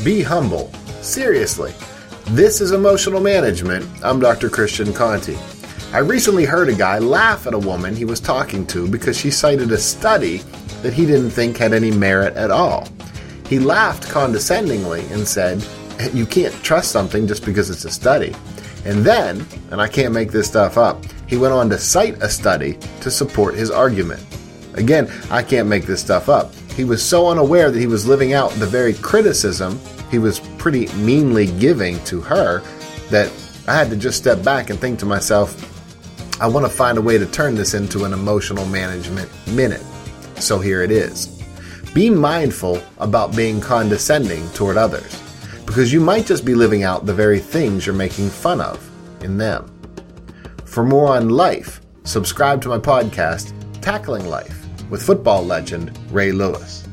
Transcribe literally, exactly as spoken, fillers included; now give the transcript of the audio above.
Be humble. Seriously. This is Emotional Management. I'm Doctor Christian Conti. I recently heard a guy laugh at a woman he was talking to because she cited a study that he didn't think had any merit at all. He laughed condescendingly and said, "You can't trust something just because it's a study." And then, and I can't make this stuff up, he went on to cite a study to support his argument. Again, I can't make this stuff up. He was so unaware that he was living out the very criticism he was pretty meanly giving to her that I had to just step back and think to myself, I want to find a way to turn this into an emotional management minute. So here it is. Be mindful about being condescending toward others, because you might just be living out the very things you're making fun of in them. For more on life, subscribe to my podcast, Tackling Life, with football legend Ray Lewis.